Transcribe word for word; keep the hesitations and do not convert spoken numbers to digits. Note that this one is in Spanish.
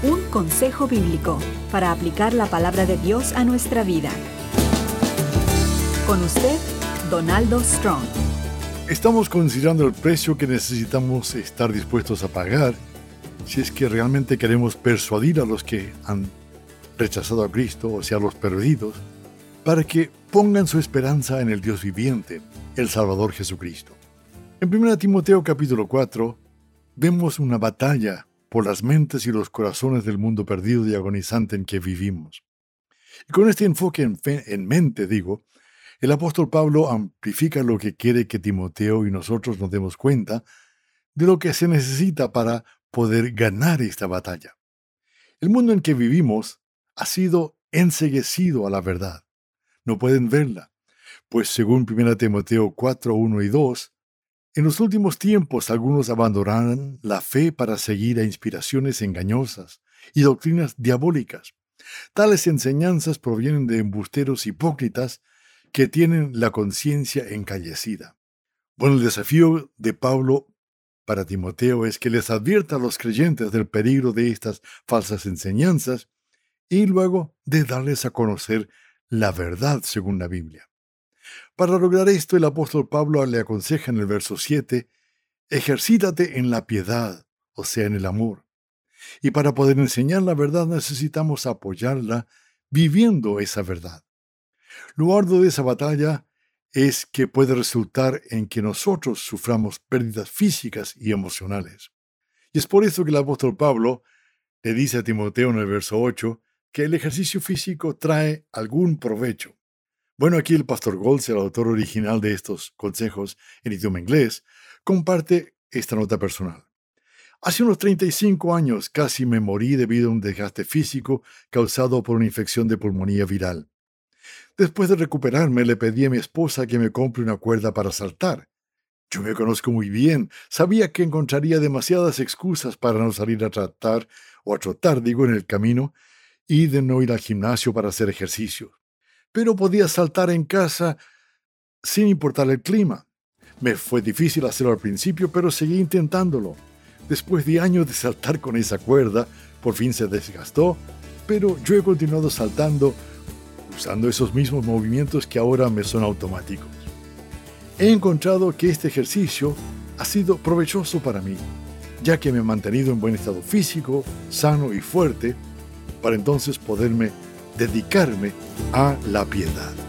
Un consejo bíblico para aplicar la palabra de Dios a nuestra vida. Con usted, Donaldo Strong. Estamos considerando el precio que necesitamos estar dispuestos a pagar si es que realmente queremos persuadir a los que han rechazado a Cristo, o sea, a los perdidos, para que pongan su esperanza en el Dios viviente, el Salvador Jesucristo. En primera Timoteo capítulo cuatro, vemos una batalla por las mentes y los corazones del mundo perdido y agonizante en que vivimos. Y con este enfoque en, fe, en mente, digo, el apóstol Pablo amplifica lo que quiere que Timoteo y nosotros nos demos cuenta de lo que se necesita para poder ganar esta batalla. El mundo en que vivimos ha sido enceguecido a la verdad. No pueden verla, pues según primera Timoteo cuatro, uno y dos, en los últimos tiempos algunos abandonarán la fe para seguir a inspiraciones engañosas y doctrinas diabólicas. Tales enseñanzas provienen de embusteros hipócritas que tienen la conciencia encallecida. Bueno, el desafío de Pablo para Timoteo es que les advierta a los creyentes del peligro de estas falsas enseñanzas y luego de darles a conocer la verdad según la Biblia. Para lograr esto, el apóstol Pablo le aconseja en el verso siete, ejercítate en la piedad, o sea, en el amor. Y para poder enseñar la verdad necesitamos apoyarla viviendo esa verdad. Lo arduo de esa batalla es que puede resultar en que nosotros suframos pérdidas físicas y emocionales. Y es por eso que el apóstol Pablo le dice a Timoteo en el verso ocho que el ejercicio físico trae algún provecho. Bueno, aquí el pastor Goltz, el autor original de estos consejos en idioma inglés, comparte esta nota personal. Hace unos treinta y cinco años casi me morí debido a un desgaste físico causado por una infección de pulmonía viral. Después de recuperarme, le pedí a mi esposa que me compre una cuerda para saltar. Yo me conozco muy bien, sabía que encontraría demasiadas excusas para no salir a tratar o a trotar, digo, en el camino, y de no ir al gimnasio para hacer ejercicio. Pero podía saltar en casa sin importar el clima. Me fue difícil hacerlo al principio, pero seguí intentándolo. Después de años de saltar con esa cuerda, por fin se desgastó, pero yo he continuado saltando usando esos mismos movimientos que ahora me son automáticos. He encontrado que este ejercicio ha sido provechoso para mí, ya que me he mantenido en buen estado físico, sano y fuerte, para entonces poderme dedicarme a la piedad.